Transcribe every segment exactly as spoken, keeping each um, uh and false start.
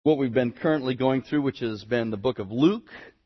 what we've been currently going through, which has been the book of Luke.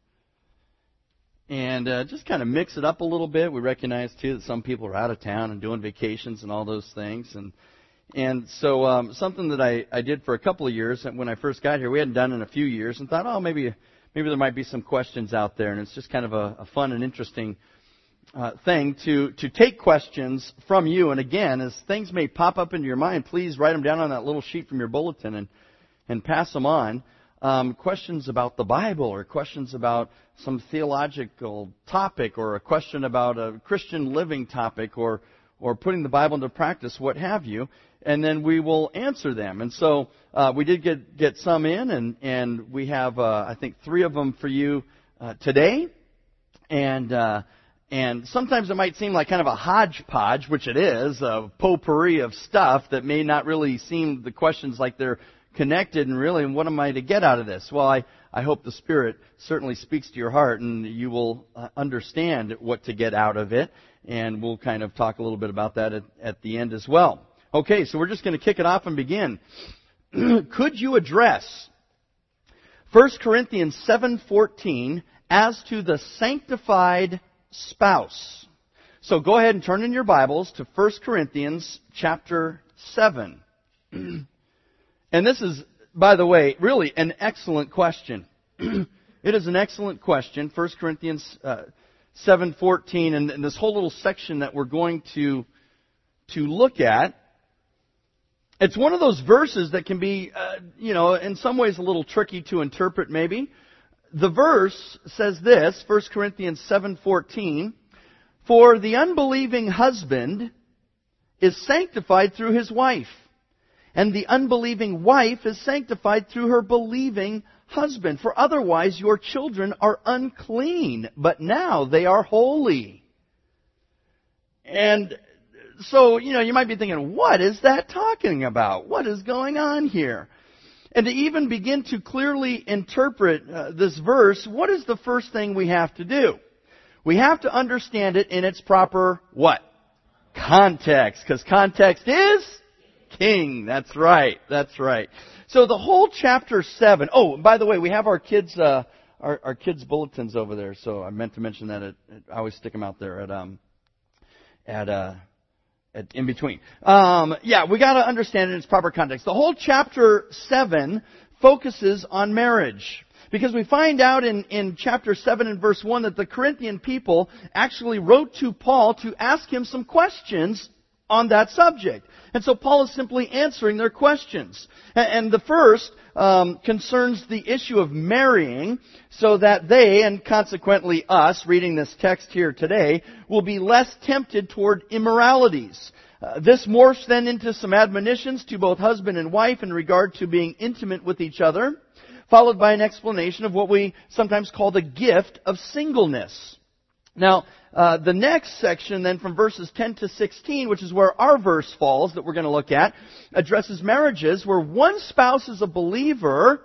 And uh, just kind of mix it up a little bit. We recognize, too, that some people are out of town and doing vacations and all those things. And and so um, something that I, I did for a couple of years, when I first got here, we hadn't done in a few years, and thought, oh, maybe maybe there might be some questions out there. And it's just kind of a, a fun and interesting uh, thing to, to take questions from you. And again, as things may pop up into your mind, please write them down on that little sheet from your bulletin and, and pass them on. Um, questions about the Bible, or questions about some theological topic, or a question about a Christian living topic, or or putting the Bible into practice, what have you, and then we will answer them. And so uh, we did get, get some in, and, and we have, uh, I think, three of them for you uh, today. And uh, and sometimes it might seem like kind of a hodgepodge, which it is, a potpourri of stuff that may not really seem, the questions like they're connected, and really, what am I to get out of this? Well, I, I hope the Spirit certainly speaks to your heart, and you will uh, understand what to get out of it, and we'll kind of talk a little bit about that at, at the end as well. Okay, so we're just going to kick it off and begin. Could you address First Corinthians seven fourteen as to the sanctified spouse? So go ahead and turn in your Bibles to First Corinthians chapter seven. And this is, by the way, really an excellent question. It is an excellent question, First Corinthians uh, seven fourteen, and, and this whole little section that we're going to to look at. It's one of those verses that can be, uh, you know, in some ways a little tricky to interpret maybe. The verse says this, First Corinthians seven fourteen, "For the unbelieving husband is sanctified through his wife, and the unbelieving wife is sanctified through her believing husband. For otherwise your children are unclean, but now they are holy." And so, you know, you might be thinking, what is that talking about? What is going on here? And to even begin to clearly interpret uh, this verse, what is the first thing we have to do? We have to understand it in its proper what? Context. Because context is king. That's right. That's right. So the whole chapter seven. Oh, by the way, we have our kids, uh, our, our kids' bulletins over there. So I meant to mention that. At, I always stick them out there at um, at uh, at in between. Um, yeah, we got to understand it in its proper context. The whole chapter seven focuses on marriage, because we find out in in chapter seven and verse one that the Corinthian people actually wrote to Paul to ask him some questions on that subject. And so Paul is simply answering their questions. And the first um, concerns the issue of marrying, so that they, and consequently us, reading this text here today, will be less tempted toward immoralities. Uh, this morphs then into some admonitions to both husband and wife in regard to being intimate with each other, followed by an explanation of what we sometimes call the gift of singleness. Now, uh, the next section then from verses ten to sixteen, which is where our verse falls that we're going to look at, addresses marriages where one spouse is a believer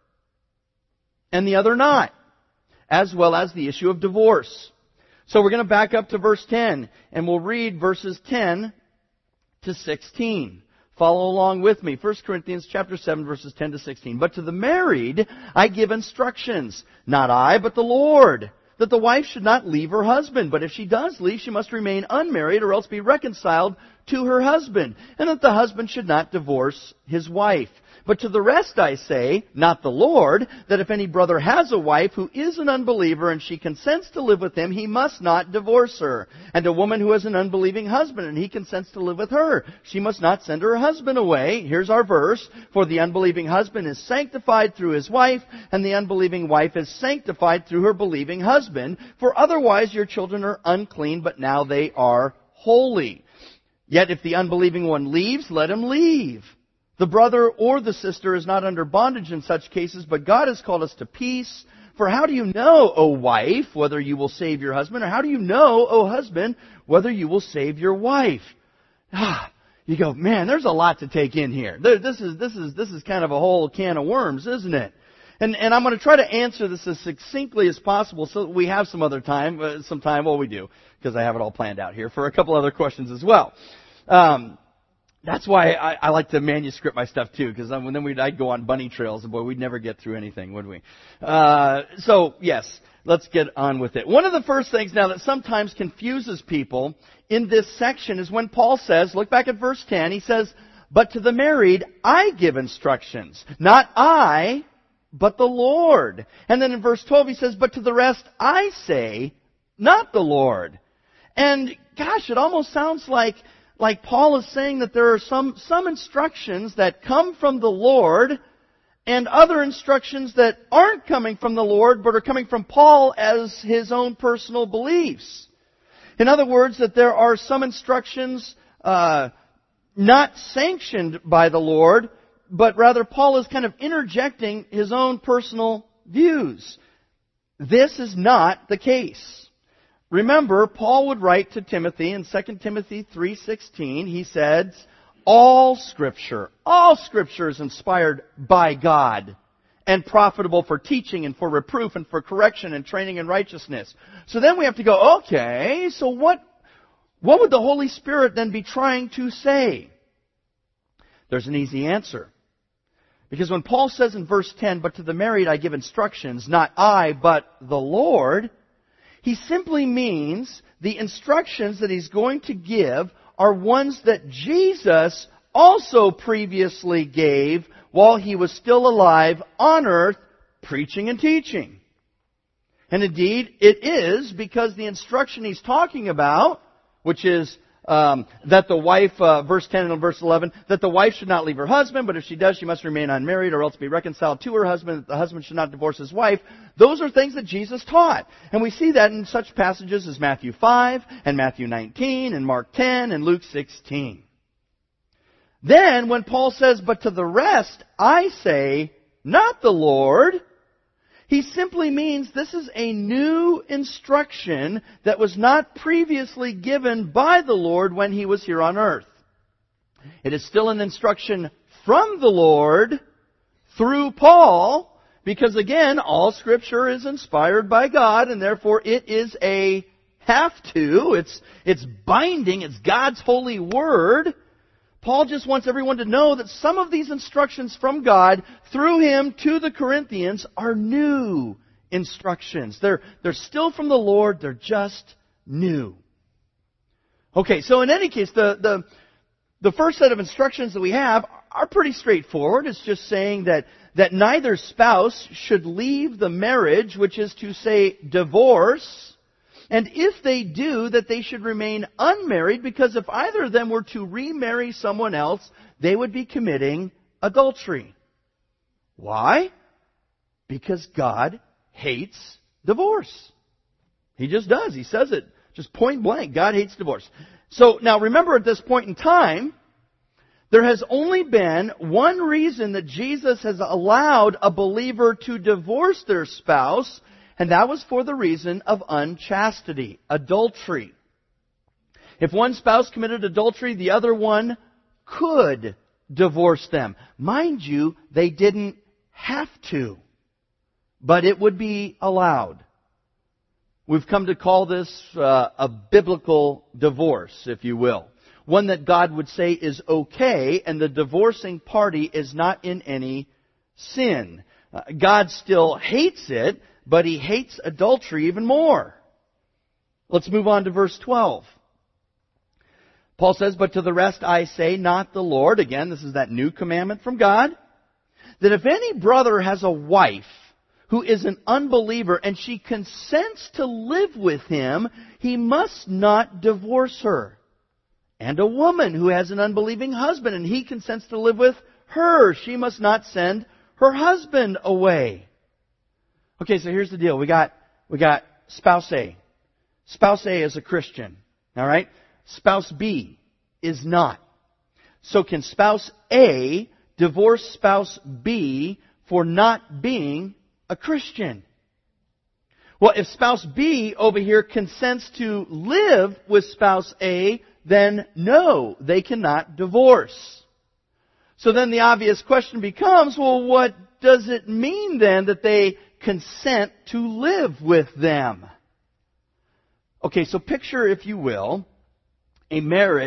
and the other not, as well as the issue of divorce. So we're going to back up to verse ten, and we'll read verses ten to sixteen. Follow along with me. First Corinthians chapter seven, verses ten to sixteen. "But to the married I give instructions, not I, but the Lord, that the wife should not leave her husband, but if she does leave, she must remain unmarried or else be reconciled to her husband, and that the husband should not divorce his wife. But to the rest I say, not the Lord, that if any brother has a wife who is an unbeliever and she consents to live with him, he must not divorce her. And a woman who has an unbelieving husband and he consents to live with her, she must not send her husband away." Here's our verse. "For the unbelieving husband is sanctified through his wife, and the unbelieving wife is sanctified through her believing husband. For otherwise your children are unclean, but now they are holy. Yet if the unbelieving one leaves, let him leave. The brother or the sister is not under bondage in such cases, but God has called us to peace. For how do you know, O wife, whether you will save your husband? Or how do you know, O husband, whether you will save your wife?" Ah, you go, man, there's a lot to take in here. This is this is this is kind of a whole can of worms, isn't it? And and I'm going to try to answer this as succinctly as possible, so that we have some other time, uh, some time. Well, we do, because I have it all planned out here for a couple other questions as well. Um, That's why I, I like to manuscript my stuff too, because then we'd I'd go on bunny trails, and boy, we'd never get through anything, would we? Uh, so yes, let's get on with it. One of the first things now that sometimes confuses people in this section is when Paul says, look back at verse ten, he says, "But to the married I give instructions, not I, but the Lord." And then in verse twelve he says, "But to the rest I say, not the Lord." And gosh, it almost sounds like Like Paul is saying that there are some, some instructions that come from the Lord and other instructions that aren't coming from the Lord but are coming from Paul as his own personal beliefs. In other words, that there are some instructions uh, not sanctioned by the Lord, but rather Paul is kind of interjecting his own personal views. This is not the case. Remember, Paul would write to Timothy in Second Timothy three sixteen. He said, all Scripture, all Scripture is inspired by God and profitable for teaching and for reproof and for correction and training in righteousness. So then we have to go, okay, so what, what would the Holy Spirit then be trying to say? There's an easy answer. Because when Paul says in verse ten, "But to the married I give instructions, not I, but the Lord," he simply means the instructions that he's going to give are ones that Jesus also previously gave while he was still alive on earth, preaching and teaching. And indeed, it is because the instruction he's talking about, which is um, that the wife, uh, verse ten and verse eleven, that the wife should not leave her husband, but if she does, she must remain unmarried or else be reconciled to her husband, that the husband should not divorce his wife. Those are things that Jesus taught. And we see that in such passages as Matthew five, and Matthew nineteen, and Mark ten, and Luke sixteen. Then, when Paul says, "But to the rest I say, not the Lord," he simply means this is a new instruction that was not previously given by the Lord when He was here on earth. It is still an instruction from the Lord through Paul, because again, all Scripture is inspired by God, and therefore it is a have to. It's, it's binding. It's God's holy Word. Paul just wants everyone to know that some of these instructions from God through him to the Corinthians are new instructions. They're, they're still from the Lord. They're just new. Okay, so in any case, the, the, the first set of instructions that we have are pretty straightforward. It's just saying that, that neither spouse should leave the marriage, which is to say divorce. And if they do, that they should remain unmarried, because if either of them were to remarry someone else, they would be committing adultery. Why? Because God hates divorce. He just does. He says it just point blank. God hates divorce. So now remember, at this point in time, there has only been one reason that Jesus has allowed a believer to divorce their spouse, and that was for the reason of unchastity, adultery. If one spouse committed adultery, the other one could divorce them. Mind you, they didn't have to, but it would be allowed. We've come to call this uh, a biblical divorce, if you will. One that God would say is okay, and the divorcing party is not in any sin. Uh, God still hates it, but He hates adultery even more. Let's move on to verse twelve. Paul says, "But to the rest I say, not the Lord." Again, this is that new commandment from God. "That if any brother has a wife who is an unbeliever and she consents to live with him, he must not divorce her. And a woman who has an unbelieving husband and he consents to live with her, she must not send her husband away." Okay, so here's the deal. We got, we got spouse A. Spouse A is a Christian. All right? Spouse B is not. So can spouse A divorce spouse B for not being a Christian? Well, if spouse B over here consents to live with spouse A, then no, they cannot divorce. So then the obvious question becomes, well, what does it mean then that they consent to live with them? Okay, so picture, if you will, a marriage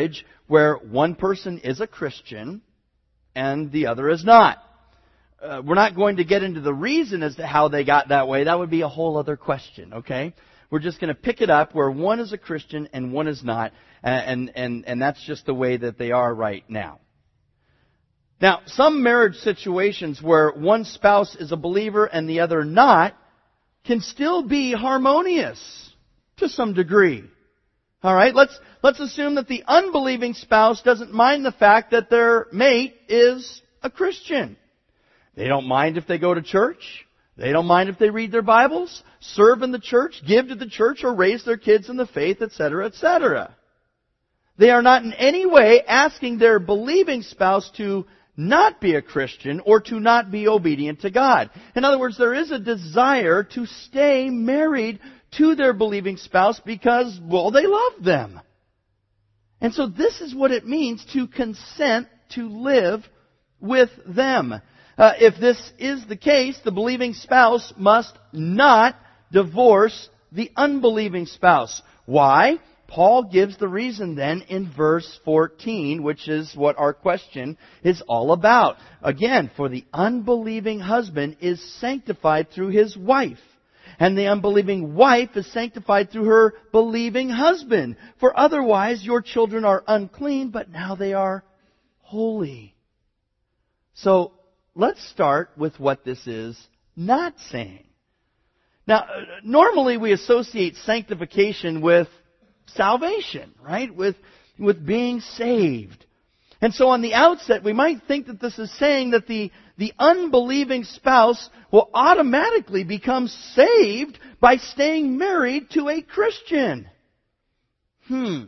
where one person is a Christian and the other is not. Uh, we're not going to get into the reason as to how they got that way. That would be a whole other question, okay? We're just going to pick it up where one is a Christian and one is not, and, and, and that's just the way that they are right now. Now, some marriage situations where one spouse is a believer and the other not can still be harmonious to some degree. All right, let's let's assume that the unbelieving spouse doesn't mind the fact that their mate is a Christian. They don't mind if they go to church. They don't mind if they read their Bibles, serve in the church, give to the church, or raise their kids in the faith, et cetera, et cetera. They are not in any way asking their believing spouse to not be a Christian or to not be obedient to God. In other words, there is a desire to stay married to their believing spouse because, well, they love them. And so this is what it means to consent to live with them. Uh, if this is the case, the believing spouse must not divorce the unbelieving spouse. Why? Paul gives the reason then in verse fourteen, which is what our question is all about. Again, for the unbelieving husband is sanctified through his wife, and the unbelieving wife is sanctified through her believing husband. For otherwise your children are unclean, but now they are holy. So let's start with what this is not saying. Now, normally we associate sanctification with salvation, right? With, with being saved. And so on the outset, we might think that this is saying that the, the unbelieving spouse will automatically become saved by staying married to a Christian. Hmm.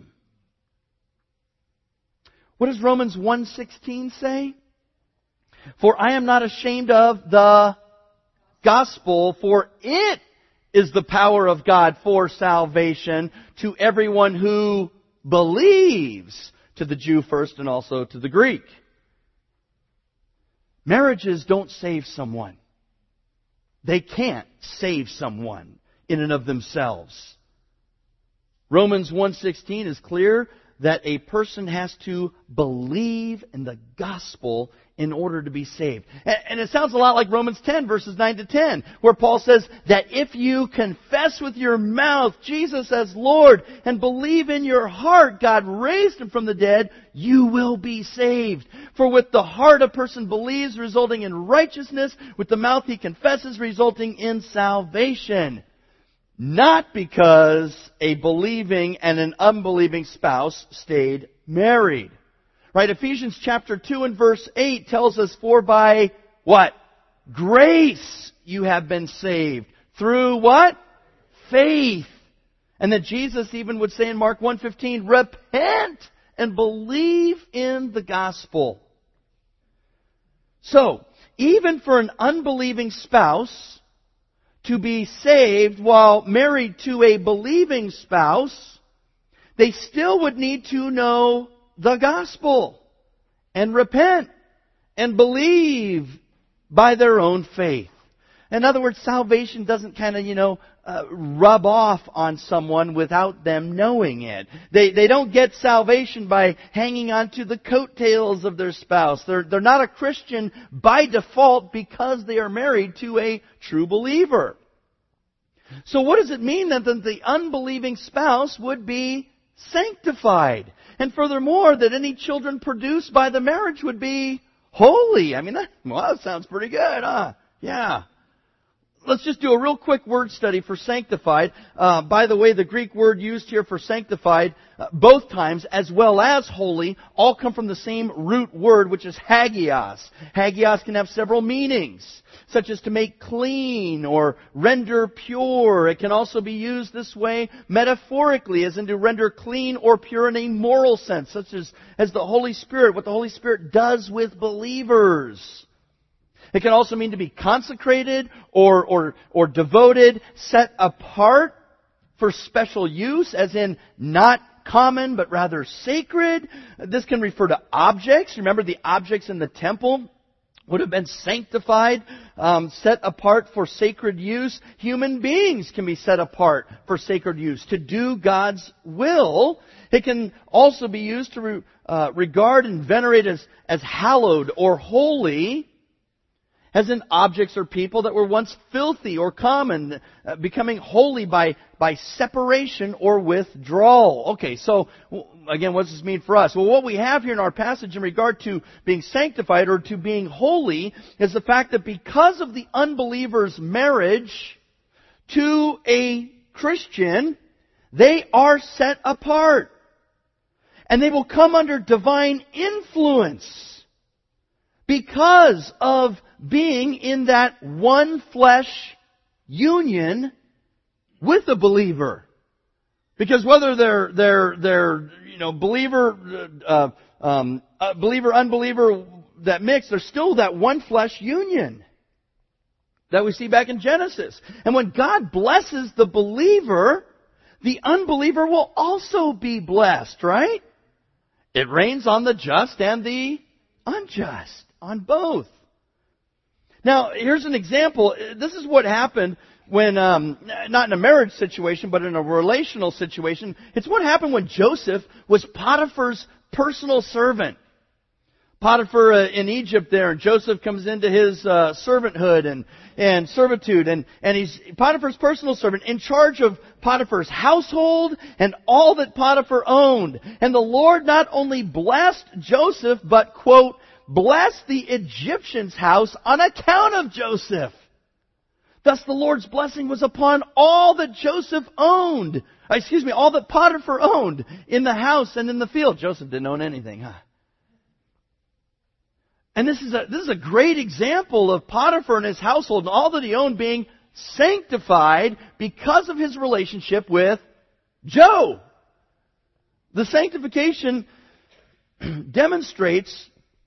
What does Romans one sixteen say? For I am not ashamed of the gospel, for it is the power of God for salvation to everyone who believes, to the Jew first and also to the Greek. Marriages don't save someone. They can't save someone in and of themselves. Romans one sixteen is clear that a person has to believe in the gospel in order to be saved. And it sounds a lot like Romans ten, verses nine to ten, where Paul says that if you confess with your mouth Jesus as Lord and believe in your heart God raised Him from the dead, you will be saved. For with the heart a person believes, resulting in righteousness. With the mouth he confesses, resulting in salvation. Not because a believing and an unbelieving spouse stayed married. Right? Ephesians chapter two and verse eight tells us, for by what? Grace you have been saved. Through what? Faith. And that Jesus even would say in Mark one fifteen, repent and believe in the gospel. So, even for an unbelieving spouse to be saved while married to a believing spouse, they still would need to know the gospel and repent and believe by their own faith. In other words, salvation doesn't kind of, you know, uh, rub off on someone without them knowing it. They they don't get salvation by hanging on to the coattails of their spouse. They're they're not a Christian by default because they are married to a true believer. So what does it mean that the unbelieving spouse would be sanctified? And furthermore, that any children produced by the marriage would be holy. I mean, that, well, that sounds pretty good, huh? Yeah. Let's just do a real quick word study for sanctified. Uh, by the way, the Greek word used here for sanctified, uh, both times, as well as holy, all come from the same root word, which is hagios. Hagios can have several meanings, such as to make clean or render pure. It can also be used this way metaphorically, as in to render clean or pure in a moral sense, such as, as the Holy Spirit, what the Holy Spirit does with believers. It can also mean to be consecrated or, or, or devoted, set apart for special use, as in not common but rather sacred. This can refer to objects. Remember the objects in the temple? would have been sanctified, um, set apart for sacred use. Human beings can be set apart for sacred use, to do God's will. It can also be used to re, uh, regard and venerate as, as hallowed or holy, as in objects or people that were once filthy or common, uh, becoming holy by, by separation or withdrawal. Okay, so again, what does this mean for us? Well, what we have here in our passage in regard to being sanctified or to being holy is the fact that because of the unbeliever's marriage to a Christian, they are set apart. And they will come under divine influence because of being in that one flesh union with a believer. Because whether they're they're they're you know believer uh, um, uh, believer unbeliever that mix, there's still that one flesh union that we see back in Genesis. And when God blesses the believer, the unbeliever will also be blessed, right? It rains on the just and the unjust, on both. Now, here's an example. This is what happened when, um, not in a marriage situation, but in a relational situation. It's what happened when Joseph was Potiphar's personal servant. Potiphar uh, in Egypt there, and Joseph comes into his uh, servanthood and, and servitude, and, and he's Potiphar's personal servant in charge of Potiphar's household and all that Potiphar owned. And the Lord not only blessed Joseph, but, quote, blessed the Egyptian's house on account of Joseph. Thus the Lord's blessing was upon all that Joseph owned. Excuse me, all that Potiphar owned in the house and in the field. Joseph didn't own anything, huh? And this is a this is a great example of Potiphar and his household and all that he owned being sanctified because of his relationship with Joe. The sanctification demonstrates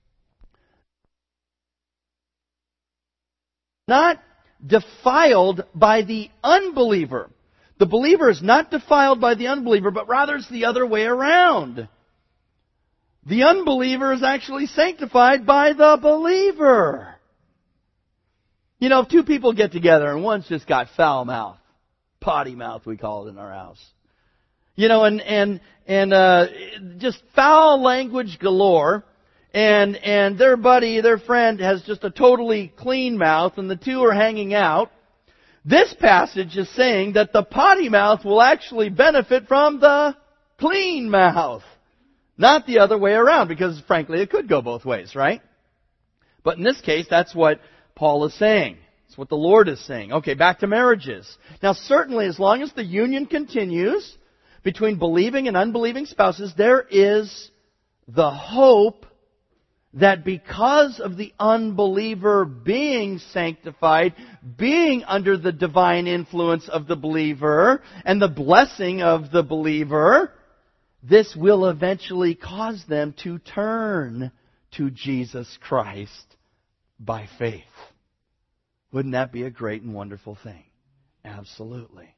not defiled by the unbeliever. The believer is not defiled by the unbeliever, but rather it's the other way around. The unbeliever is actually sanctified by the believer. You know, if two people get together and one's just got foul mouth, potty mouth we call it in our house. You know, and, and, and, uh, just foul language galore, and, and their buddy, their friend has just a totally clean mouth, and the two are hanging out. This passage is saying that the potty mouth will actually benefit from the clean mouth. Not the other way around, because frankly it could go both ways, right? But in this case, that's what Paul is saying. It's what the Lord is saying. Okay, back to marriages. Now certainly as long as the union continues between believing and unbelieving spouses, there is the hope that because of the unbeliever being sanctified, being under the divine influence of the believer and the blessing of the believer, this will eventually cause them to turn to Jesus Christ by faith. Wouldn't that be a great and wonderful thing? Absolutely.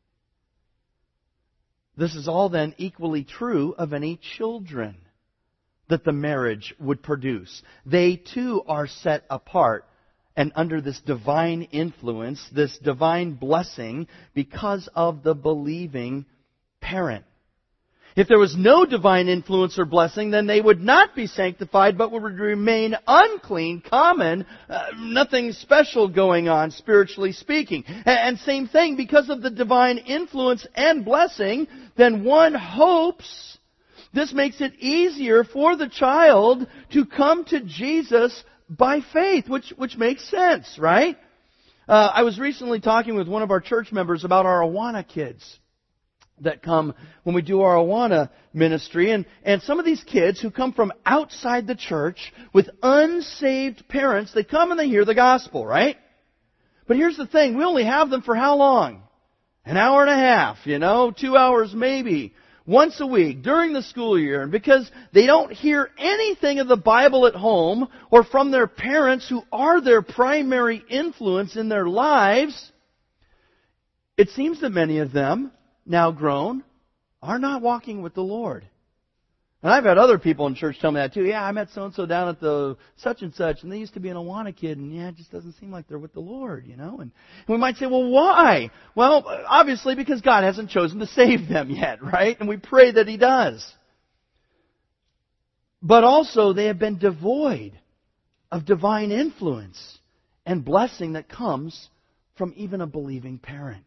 This is all then equally true of any children that the marriage would produce. They too are set apart and under this divine influence, this divine blessing, because of the believing parent. If there was no divine influence or blessing, then they would not be sanctified, but would remain unclean, common, uh, nothing special going on, spiritually speaking. And same thing, because of the divine influence and blessing, then one hopes this makes it easier for the child to come to Jesus by faith, which, which makes sense, right? Uh, I was recently talking with one of our church members about our Awana kids that come when we do our Awana ministry. And, and some of these kids who come from outside the church with unsaved parents, they come and they hear the gospel, right? But here's the thing, we only have them for how long? An hour and a half, you know, two hours maybe, once a week during the school year. And because they don't hear anything of the Bible at home or from their parents who are their primary influence in their lives, it seems that many of them, now grown, are not walking with the Lord. And I've had other people in church tell me that too. Yeah, I met so-and-so down at the such and such, and they used to be an Awana kid, and yeah, it just doesn't seem like they're with the Lord, you know. And, and we might say, well, why? Well, obviously because God hasn't chosen to save them yet, right? And we pray that He does. But also, they have been devoid of divine influence and blessing that comes from even a believing parent.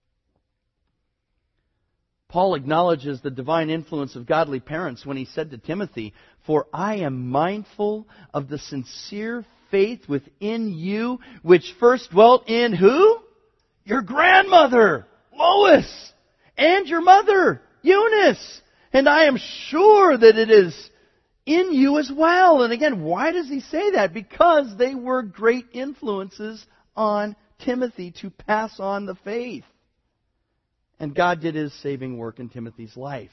Paul acknowledges the divine influence of godly parents when he said to Timothy, "For I am mindful of the sincere faith within you, which first dwelt in" who? Your grandmother, Lois, and your mother, Eunice. And I am sure that it is in you as well. And again, why does he say that? Because they were great influences on Timothy to pass on the faith. And God did His saving work in Timothy's life.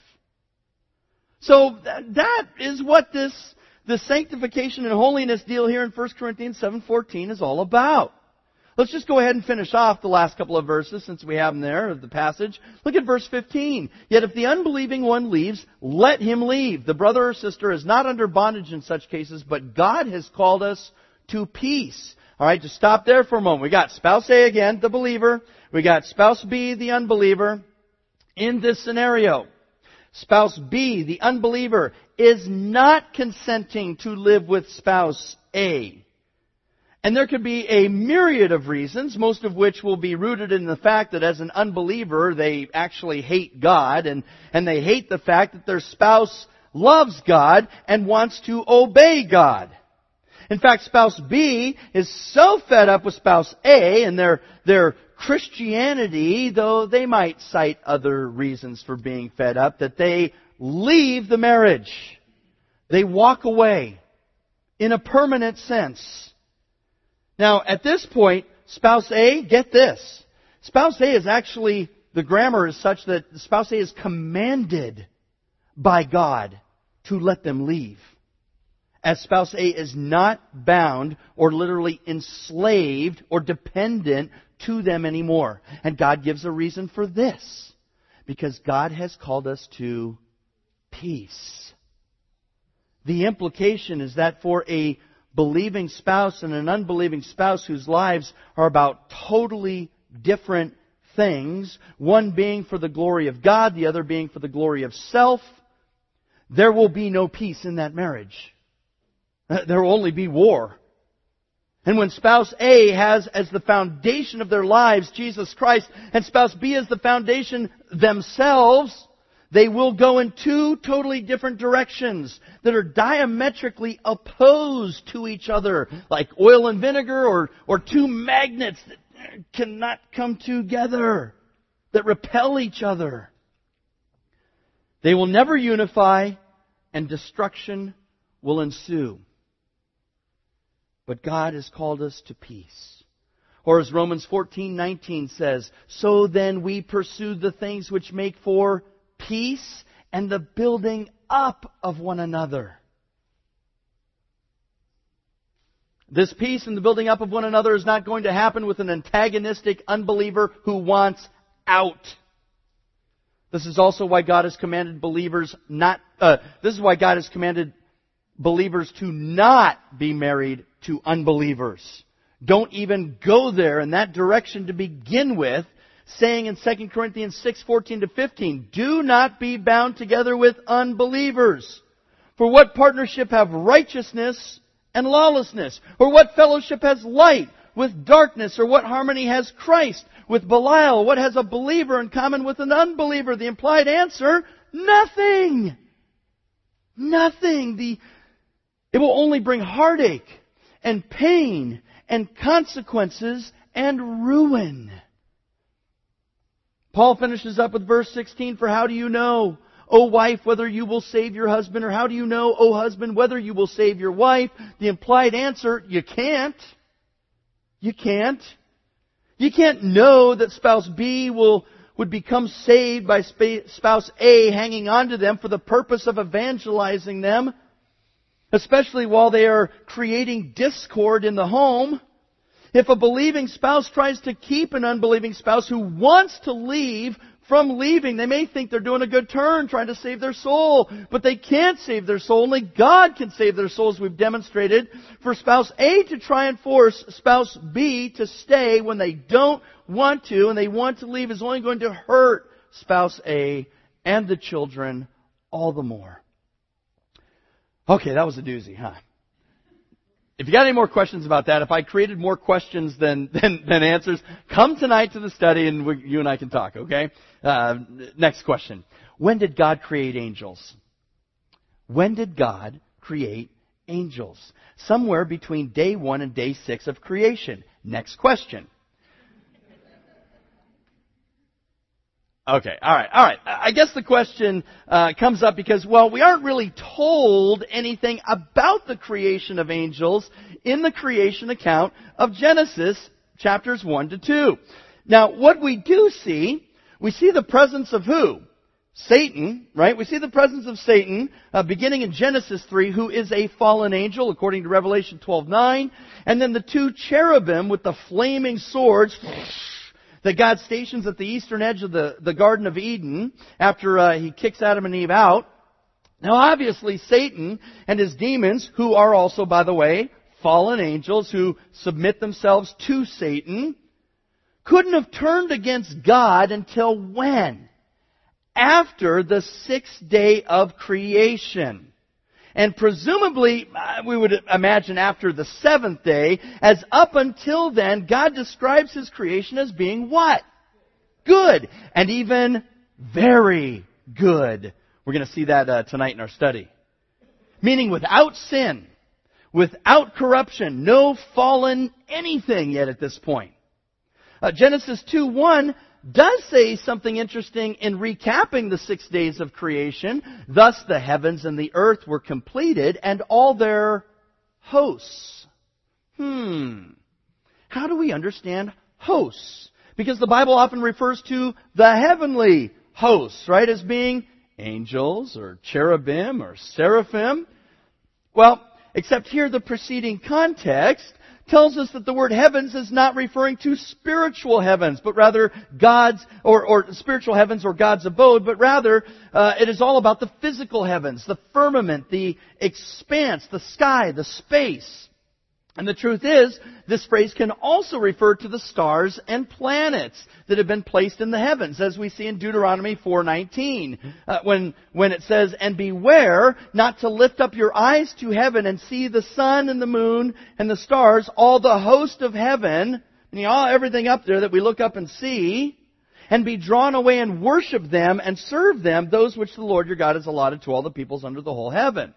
So that is what this, this sanctification and holiness deal here in First Corinthians seven fourteen is all about. Let's just go ahead and finish off the last couple of verses since we have them there of the passage. Look at verse fifteen. Yet if the unbelieving one leaves, let him leave. The brother or sister is not under bondage in such cases, but God has called us to peace. All right, just stop there for a moment. We got spouse A again, the believer. We got spouse B, the unbeliever. In this scenario, spouse B, the unbeliever, is not consenting to live with spouse A. And there could be a myriad of reasons, most of which will be rooted in the fact that as an unbeliever, they actually hate God, and, and they hate the fact that their spouse loves God and wants to obey God. In fact, spouse B is so fed up with spouse A and their, their Christianity, though they might cite other reasons for being fed up, that they leave the marriage. They walk away in a permanent sense. Now, at this point, spouse A, get this. Spouse A is actually, the grammar is such that spouse A is commanded by God to let them leave. As spouse A is not bound or literally enslaved or dependent to them anymore. And God gives a reason for this. Because God has called us to peace. The implication is that for a believing spouse and an unbelieving spouse whose lives are about totally different things, one being for the glory of God, the other being for the glory of self, there will be no peace in that marriage. There will only be war. And when spouse A has as the foundation of their lives Jesus Christ, and spouse B as the foundation themselves, they will go in two totally different directions that are diametrically opposed to each other, like oil and vinegar, or, or two magnets that cannot come together, that repel each other. They will never unify, and destruction will ensue. But God has called us to peace. Or as Romans fourteen nineteen says, so then we pursue the things which make for peace and the building up of one another. This peace and the building up of one another is not going to happen with an antagonistic unbeliever who wants out. This is also why God has commanded believers not, uh, this is why God has commanded believers to not be married to unbelievers. Don't even go there in that direction to begin with, saying in Second Corinthians six fourteen to fifteen, do not be bound together with unbelievers. For what partnership have righteousness and lawlessness? Or what fellowship has light with darkness? Or what harmony has Christ with Belial? What has a believer in common with an unbeliever? The implied answer, nothing. Nothing. The It will only bring heartache and pain and consequences and ruin. Paul finishes up with verse sixteen, for how do you know, O wife, whether you will save your husband? Or how do you know, O husband, whether you will save your wife? The implied answer, you can't. You can't. You can't know that spouse B will would become saved by spouse A hanging on to them for the purpose of evangelizing them, especially while they are creating discord in the home. If a believing spouse tries to keep an unbelieving spouse who wants to leave from leaving. They may think they're doing a good turn trying to save their soul, but they can't save their soul. Only God can save their souls. We've demonstrated for spouse A to try and force spouse B to stay when they don't want to and they want to leave is only going to hurt spouse A and the children all the more. Okay, that was a doozy, huh? If you got any more questions about that, if I created more questions than than, than answers, come tonight to the study and we, you and I can talk, okay? Uh, next question. When did God create angels? When did God create angels? Somewhere between day one and day six of creation. Next question. Okay, all right, all right. I guess the question uh, comes up because, well, we aren't really told anything about the creation of angels in the creation account of Genesis chapters one to two. Now, what we do see, we see the presence of who? Satan, right? We see the presence of Satan uh, beginning in Genesis three, who is a fallen angel according to Revelation twelve nine, and then the two cherubim with the flaming swords that God stations at the eastern edge of the, the Garden of Eden after uh, He kicks Adam and Eve out. Now obviously Satan and his demons, who are also, by the way, fallen angels who submit themselves to Satan, couldn't have turned against God until when? After the sixth day of creation. And presumably, we would imagine after the seventh day, as up until then, God describes His creation as being what? Good. And even very good. We're going to see that uh, tonight in our study. Meaning without sin, without corruption, no fallen anything yet at this point. Uh, Genesis two one does say something interesting in recapping the six days of creation. Thus the heavens and the earth were completed and all their hosts. Hmm. How do we understand hosts? Because the Bible often refers to the heavenly hosts, right, as being angels or cherubim or seraphim. Well, except here the preceding context tells us that the word heavens is not referring to spiritual heavens, but rather God's, or, or spiritual heavens or God's abode, but rather uh, it is all about the physical heavens, the firmament, the expanse, the sky, the space. And the truth is, this phrase can also refer to the stars and planets that have been placed in the heavens, as we see in Deuteronomy four nineteen, uh, when when it says, "And beware not to lift up your eyes to heaven and see the sun and the moon and the stars, all the host of heaven," meaning all everything up there that we look up and see, "and be drawn away and worship them and serve them, those which the Lord your God has allotted to all the peoples under the whole heaven."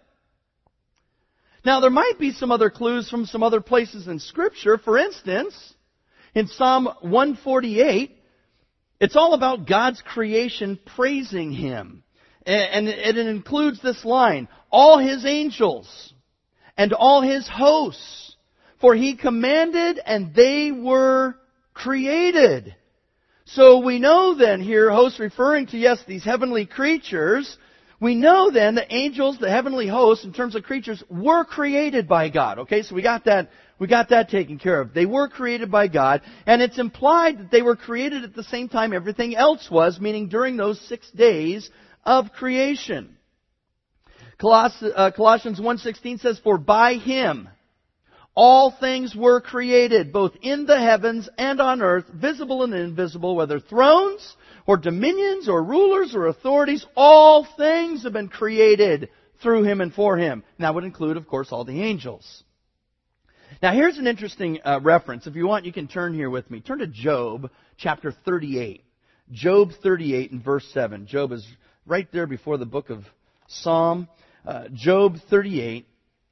Now, there might be some other clues from some other places in Scripture. For instance, in Psalm one forty-eight, it's all about God's creation praising Him. And it includes this line, "All His angels and all His hosts, for He commanded and they were created." So we know then here, hosts referring to, yes, these heavenly creatures. We know then the angels, the heavenly hosts, in terms of creatures, were created by God. Okay, so we got that, we got that taken care of. They were created by God, and it's implied that they were created at the same time everything else was, meaning during those six days of creation. Coloss- uh, Colossians one sixteen says, "For by Him all things were created, both in the heavens and on earth, visible and invisible, whether thrones or dominions or rulers or authorities, all things have been created through Him and for Him." And that would include, of course, all the angels. Now, here's an interesting uh, reference. If you want, you can turn here with me. Turn to Job chapter thirty-eight. Job thirty-eight and verse seven. Job is right there before the book of Psalm. Uh, Job thirty-eight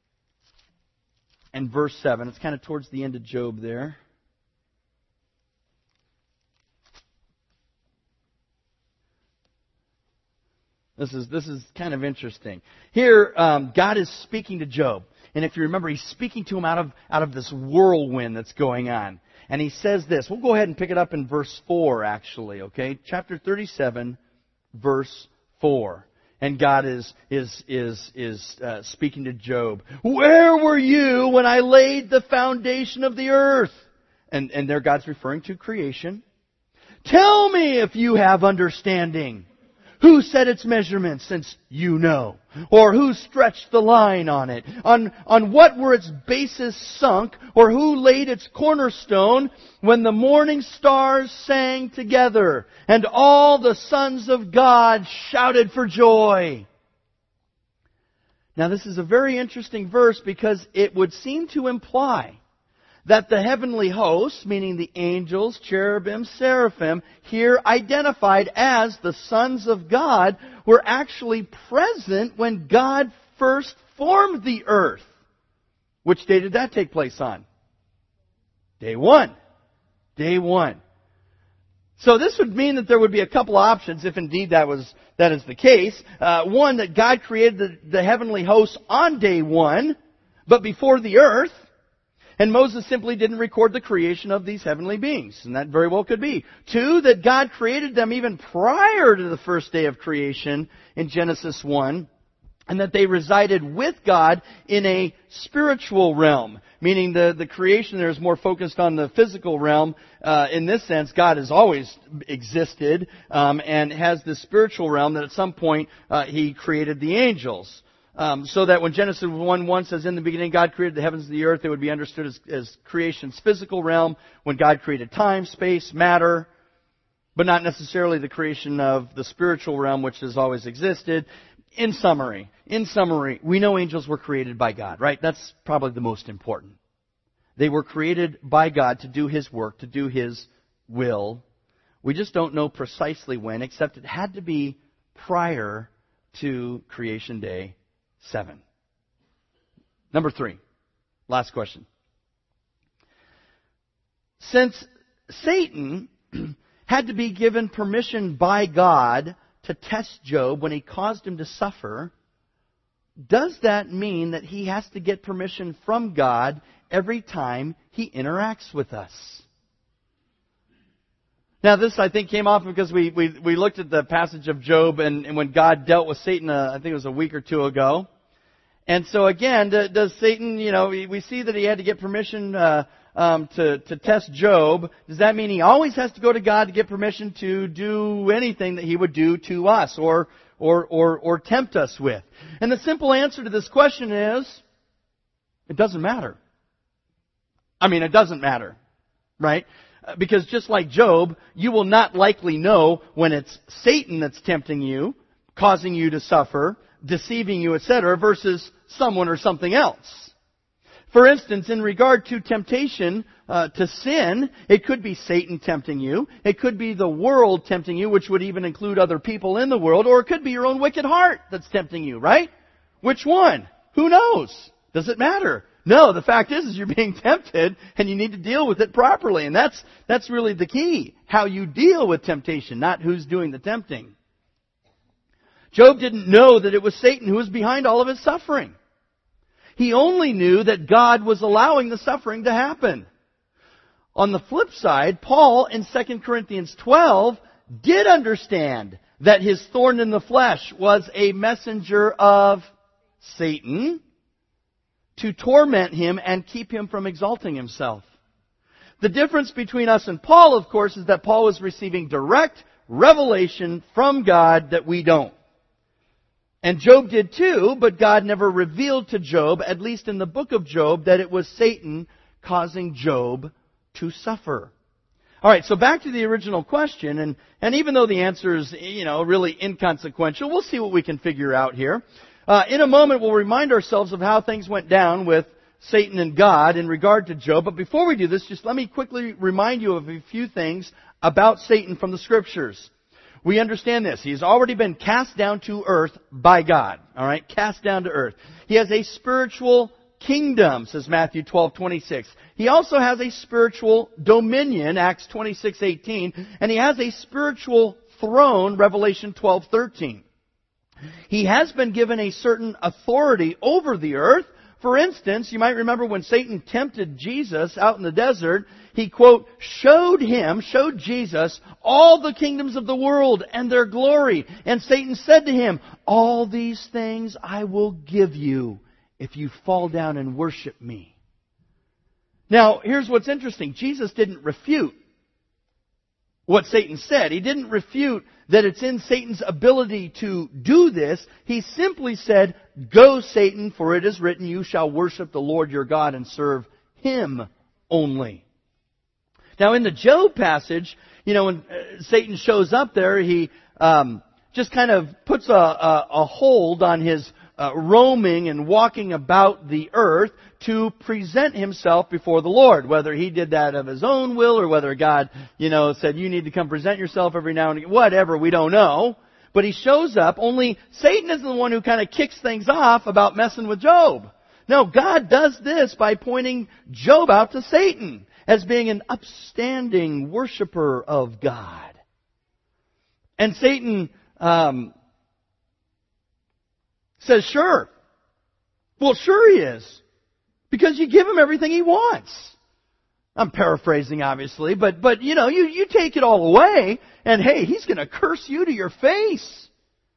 and verse seven. It's kind of towards the end of Job there. This is this is kind of interesting. Here, um, God is speaking to Job. And if you remember, He's speaking to him out of, out of this whirlwind that's going on. And He says this. We'll go ahead and pick it up in verse four, actually, okay? Chapter thirty-seven, verse four. And God is is is is uh, speaking to Job. "Where were you when I laid the foundation of the earth?" And, and there God's referring to creation. Tell me if you have understanding. Who set its measurements, since you know? Or who stretched the line on it? On, on what were its bases sunk? Or who laid its cornerstone when the morning stars sang together and all the sons of God shouted for joy? Now this is a very interesting verse because it would seem to imply that the heavenly hosts, meaning the angels, cherubim, seraphim, here identified as the sons of God, were actually present when God first formed the earth. Which day did that take place on? Day one. Day one. So this would mean that there would be a couple options, if indeed that was that is the case. Uh, one, that God created the, the heavenly hosts on day one, but before the earth. And Moses simply didn't record the creation of these heavenly beings. And that very well could be. Two, that God created them even prior to the first day of creation in Genesis one. And that they resided with God in a spiritual realm. Meaning the, the creation there is more focused on the physical realm. Uh, in this sense, God has always existed um, and has this spiritual realm that at some point uh, He created the angels. Um, so that when Genesis one one says, in the beginning God created the heavens and the earth, it would be understood as, as creation's physical realm, when God created time, space, matter, but not necessarily the creation of the spiritual realm, which has always existed. In summary, in summary, we know angels were created by God, right? That's probably the most important. They were created by God to do His work, to do His will. We just don't know precisely when, except it had to be prior to creation day seven. Number three. Last question. Since Satan had to be given permission by God to test Job when He caused him to suffer, does that mean that he has to get permission from God every time he interacts with us? Now this, I think, came off because we, we, we looked at the passage of Job and, and when God dealt with Satan, uh, I think it was a week or two ago. And so again, does Satan, you know, we see that he had to get permission uh, um, to, to test Job. Does that mean he always has to go to God to get permission to do anything that he would do to us or, or, or, or tempt us with? And the simple answer to this question is, it doesn't matter. I mean, it doesn't matter, right? Because just like Job, you will not likely know when it's Satan that's tempting you, causing you to suffer, deceiving you, et cetera, versus someone or something else. For instance, in regard to temptation uh, to sin, it could be Satan tempting you. It could be the world tempting you, which would even include other people in the world. Or it could be your own wicked heart that's tempting you, right? Which one? Who knows? Does it matter? No, the fact is, is you're being tempted and you need to deal with it properly. And that's, that's really the key. How you deal with temptation, not who's doing the tempting. Job didn't know that it was Satan who was behind all of his suffering. He only knew that God was allowing the suffering to happen. On the flip side, Paul in Second Corinthians twelve did understand that his thorn in the flesh was a messenger of Satan to torment him and keep him from exalting himself. The difference between us and Paul, of course, is that Paul was receiving direct revelation from God that we don't. And Job did too, but God never revealed to Job, at least in the book of Job, that it was Satan causing Job to suffer. All right, so back to the original question, and, and even though the answer is, you know, really inconsequential, we'll see what we can figure out here. Uh, in a moment, we'll remind ourselves of how things went down with Satan and God in regard to Job. But before we do this, just let me quickly remind you of a few things about Satan from the Scriptures. We understand this. He's already been cast down to earth by God. All right, cast down to earth. He has a spiritual kingdom, says Matthew twelve twenty-six. He also has a spiritual dominion, Acts twenty-six eighteen, and he has a spiritual throne, Revelation twelve thirteen. He has been given a certain authority over the earth. For instance, you might remember when Satan tempted Jesus out in the desert, he, quote, showed him, showed Jesus, all the kingdoms of the world and their glory. And Satan said to him, all these things I will give you if you fall down and worship me. Now, here's what's interesting. Jesus didn't refute what Satan said. He didn't refute that it's in Satan's ability to do this. He simply said, "Go, Satan, for it is written, you shall worship the Lord your God and serve Him only." Now in the Job passage, you know, when Satan shows up there, he um, just kind of puts a, a, a hold on his uh, roaming and walking about the earth to present himself before the Lord. Whether he did that of his own will or whether God, you know, said, you need to come present yourself every now and again. Whatever, we don't know. But he shows up, only Satan is the one who kind of kicks things off about messing with Job. No, God does this by pointing Job out to Satan as being an upstanding worshiper of God. And Satan um, says, sure. Well, sure he is. Because you give him everything he wants. I'm paraphrasing, obviously, but, but you know, you, you take it all away, and hey, he's going to curse you to your face.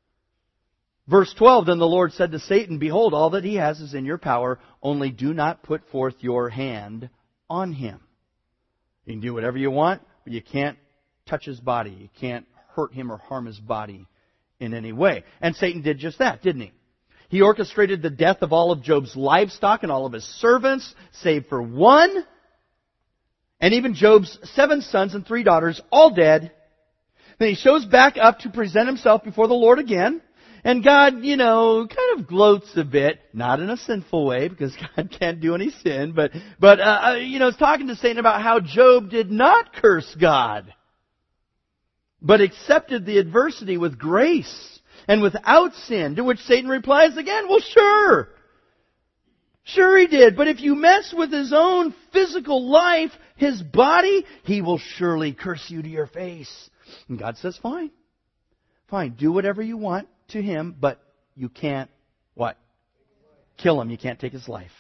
Verse twelve, then the Lord said to Satan, behold, all that he has is in your power, only do not put forth your hand on him. You can do whatever you want, but you can't touch his body. You can't hurt him or harm his body in any way. And Satan did just that, didn't he? He orchestrated the death of all of Job's livestock and all of his servants, save for one. And even Job's seven sons and three daughters, all dead. Then he shows back up to present himself before the Lord again. And God, you know, kind of gloats a bit, not in a sinful way, because God can't do any sin, but, but uh, you know, is talking to Satan about how Job did not curse God, but accepted the adversity with grace and without sin, to which Satan replies again, well, sure. Sure he did, but if you mess with his own physical life, his body, he will surely curse you to your face. And God says, fine. Fine, do whatever you want to him, but you can't, what? Kill him. You can't take his life.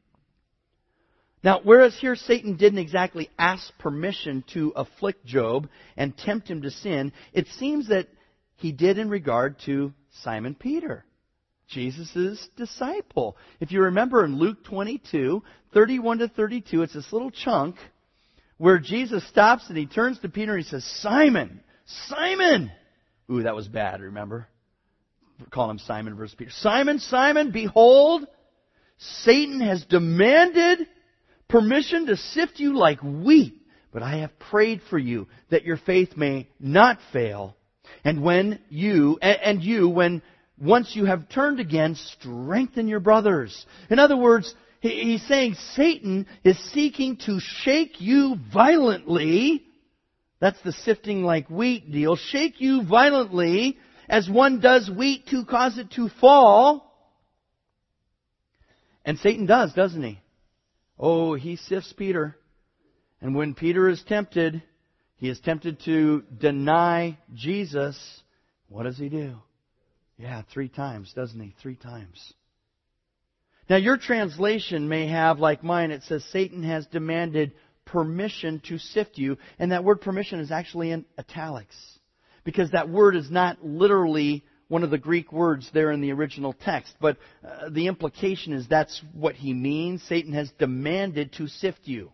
Now, whereas here Satan didn't exactly ask permission to afflict Job and tempt him to sin, it seems that he did in regard to Simon Peter, Jesus' disciple. If you remember in Luke twenty-two, thirty-one to thirty-two, it's this little chunk where Jesus stops and he turns to Peter and he says, Simon, Simon! Ooh, that was bad, remember? Call him Simon versus Peter. Simon, Simon, behold, Satan has demanded permission to sift you like wheat, but I have prayed for you that your faith may not fail. And when you, and you, when once you have turned again, strengthen your brothers. In other words, he's saying Satan is seeking to shake you violently. That's the sifting like wheat deal. Shake you violently as one does wheat to cause it to fall. And Satan does, doesn't he? Oh, he sifts Peter. And when Peter is tempted, he is tempted to deny Jesus. What does he do? Yeah, three times, doesn't he? Three times. Now, your translation may have, like mine, it says Satan has demanded permission to sift you. And that word permission is actually in italics. Because that word is not literally one of the Greek words there in the original text. But uh, the implication is that's what he means. Satan has demanded to sift you.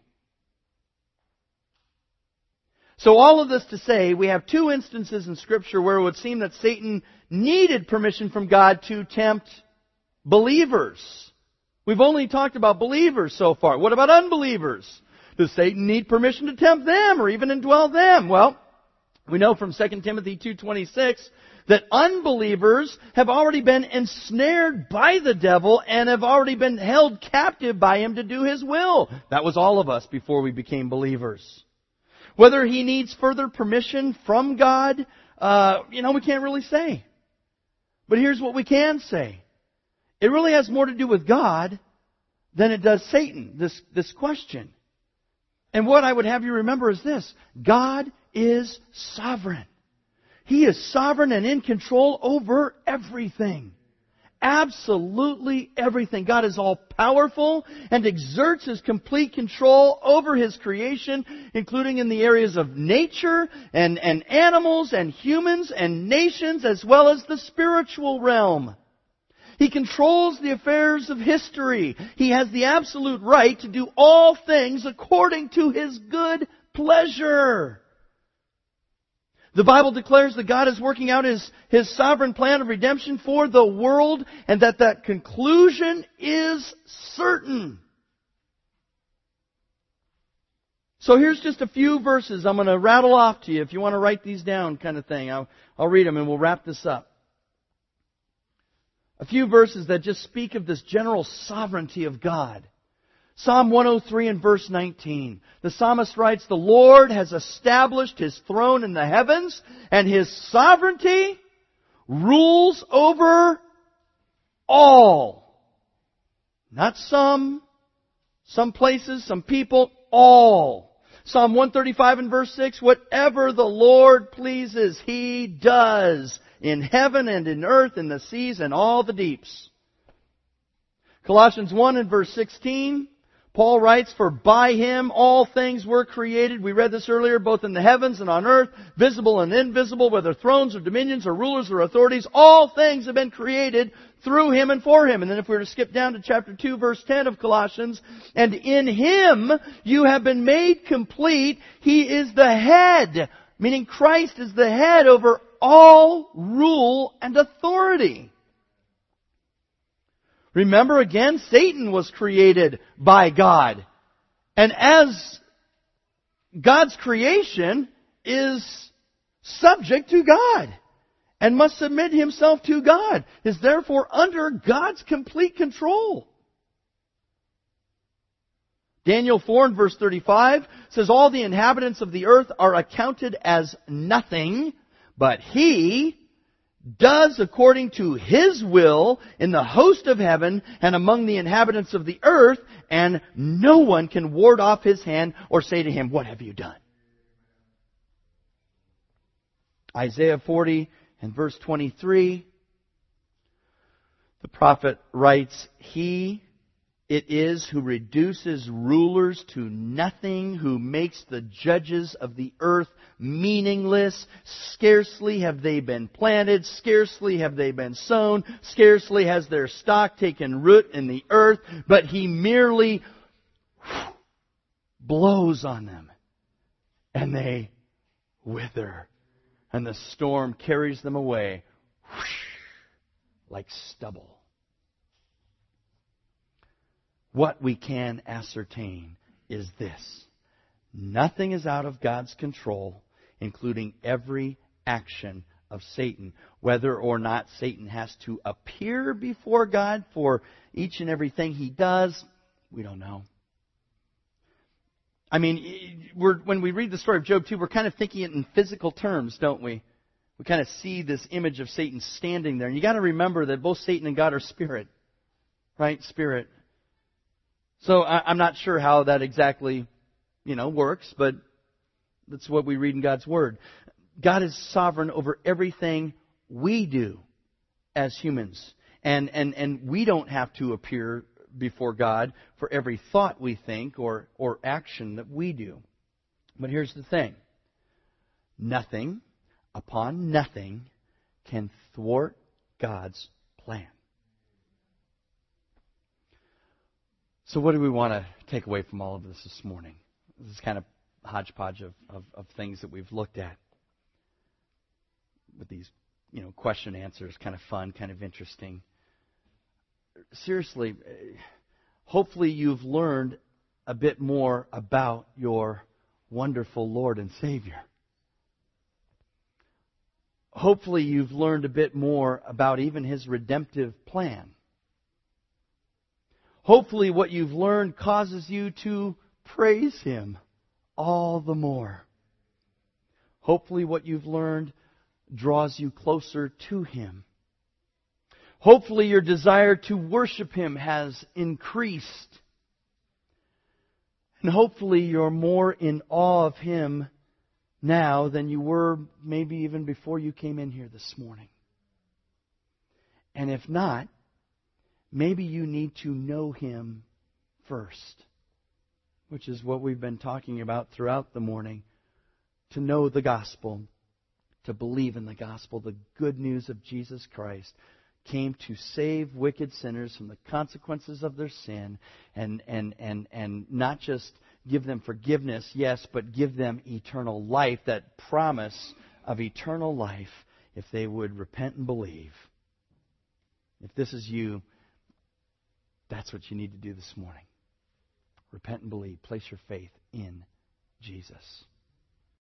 So all of this to say, we have two instances in Scripture where it would seem that Satan needed permission from God to tempt believers. We've only talked about believers so far. What about unbelievers? Does Satan need permission to tempt them or even indwell them? Well, we know from Second Timothy two twenty-six that unbelievers have already been ensnared by the devil and have already been held captive by him to do his will. That was all of us before we became believers. Whether he needs further permission from God, uh, you know, we can't really say. But here's what we can say. It really has more to do with God than it does Satan, this, this question. And what I would have you remember is this. God is sovereign. He is sovereign and in control over everything. Absolutely everything. God is all powerful and exerts His complete control over His creation, including in the areas of nature and, and animals and humans and nations, as well as the spiritual realm. He controls the affairs of history. He has the absolute right to do all things according to His good pleasure. The Bible declares that God is working out His, His sovereign plan of redemption for the world, and that that conclusion is certain. So here's just a few verses I'm going to rattle off to you if you want to write these down kind of thing. I'll, I'll read them and we'll wrap this up. A few verses that just speak of this general sovereignty of God. Psalm one oh three and verse nineteen. The psalmist writes, "The Lord has established His throne in the heavens, and His sovereignty rules over all." Not some, some places, some people, all. Psalm one thirty-five and verse six, "Whatever the Lord pleases, He does, in heaven and in earth, in the seas and all the deeps." Colossians one and verse sixteen, Paul writes, "For by Him all things were created." We read this earlier, both in the heavens and on earth, visible and invisible, whether thrones or dominions or rulers or authorities. All things have been created through Him and for Him. And then if we were to skip down to chapter two, verse ten of Colossians, "And in Him you have been made complete. He is the head," meaning Christ is the head over all rule and authority. Remember again, Satan was created by God. And as God's creation is subject to God and must submit himself to God, is therefore under God's complete control. Daniel four and verse thirty-five says, "All the inhabitants of the earth are accounted as nothing, but He does according to His will in the host of heaven and among the inhabitants of the earth, and no one can ward off His hand or say to Him, 'What have you done?'" Isaiah forty and verse twenty-three, the prophet writes, "He it is who reduces rulers to nothing, who makes the judges of the earth meaningless. Scarcely have they been planted, scarcely have they been sown, scarcely has their stock taken root in the earth, but He merely blows on them, and they wither, and the storm carries them away like stubble." What we can ascertain is this: nothing is out of God's control, including every action of Satan. Whether or not Satan has to appear before God for each and everything he does, we don't know. I mean, we're, when we read the story of Job too, we're kind of thinking it in physical terms, don't we? We kind of see this image of Satan standing there. And you got to remember that both Satan and God are spirit. Right? Spirit. So I'm not sure how that exactly, you know, works, but that's what we read in God's Word. God is sovereign over everything we do as humans. And, and, and we don't have to appear before God for every thought we think or, or action that we do. But here's the thing. Nothing upon nothing can thwart God's plan. So what do we want to take away from all of this this morning? This is kind of a hodgepodge of, of, of things that we've looked at. With these, you know, question answers, kind of fun, kind of interesting. Seriously, hopefully you've learned a bit more about your wonderful Lord and Savior. Hopefully you've learned a bit more about even His redemptive plan. Hopefully what you've learned causes you to praise Him all the more. Hopefully what you've learned draws you closer to Him. Hopefully your desire to worship Him has increased. And hopefully you're more in awe of Him now than you were maybe even before you came in here this morning. And if not, maybe you need to know Him first, which is what we've been talking about throughout the morning. To know the gospel, to believe in the gospel, the good news of Jesus Christ came to save wicked sinners from the consequences of their sin, and, and, and, and not just give them forgiveness, yes, but give them eternal life, that promise of eternal life if they would repent and believe. If this is you, that's what you need to do this morning. Repent and believe. Place your faith in Jesus.